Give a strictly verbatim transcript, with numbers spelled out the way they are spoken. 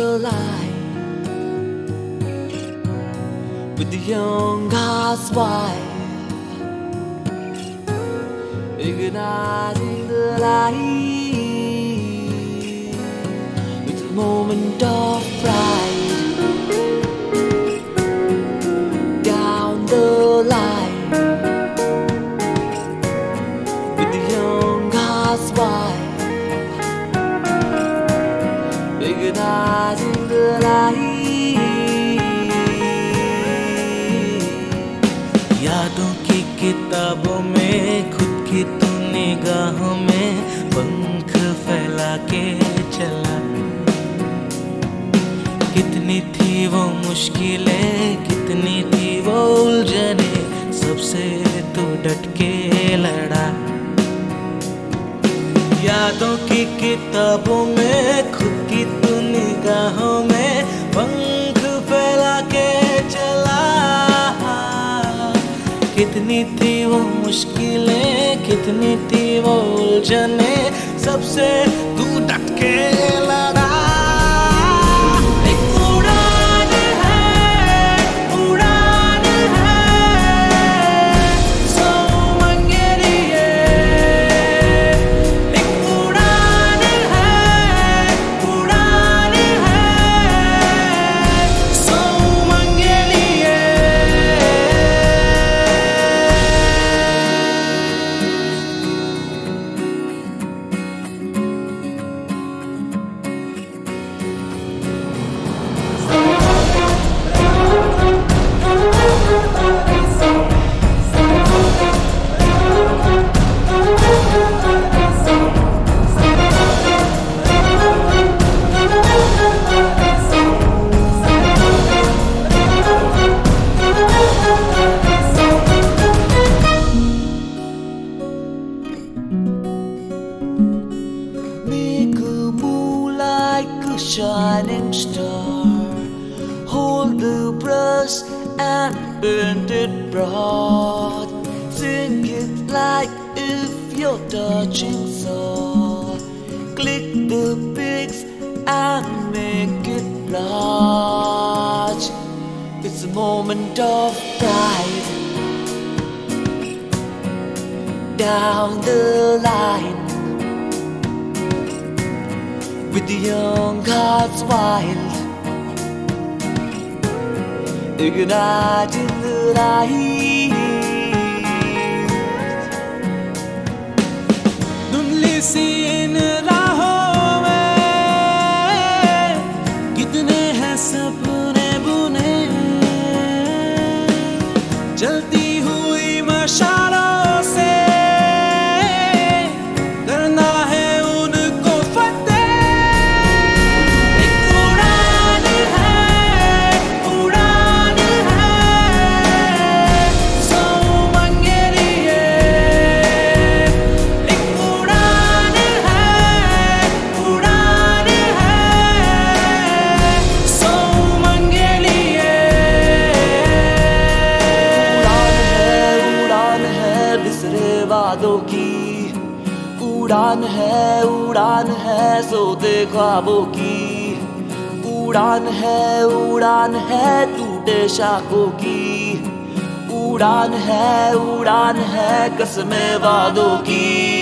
line with the young hearts wide, igniting the light with a moment of pride. Down the line with the young hearts wide, igniting the light. यादों की किताबों में खुद की तू निगाहों में पंख फैला के चला। कितनी थी वो मुश्किलें, कितनी थी वो उलझने, सबसे तू डट के लड़ा। यादों की किताबों में खुद की तू निगाहों में पंख फैला के चला। कितनी थी वो मुश्किलें, कितनी थी वो उलझने, सबसे तू डट के लड़ा। Shining star, hold the brush and burn it broad. Sing it like if you're touching soul. Click the pics and make it large. It's a moment of pride. Down the line with the young hearts wild, igniting the light. धुंधली सी इन राहों में कितने हैं सपने बुने, जलती हुई मशालों से करना है उनको फतेह। वादों की उड़ान है, उड़ान है सोते ख्वाबों की, उड़ान है, उड़ान है टूटे शाखों की, उड़ान है, उड़ान है कसमें वादों की।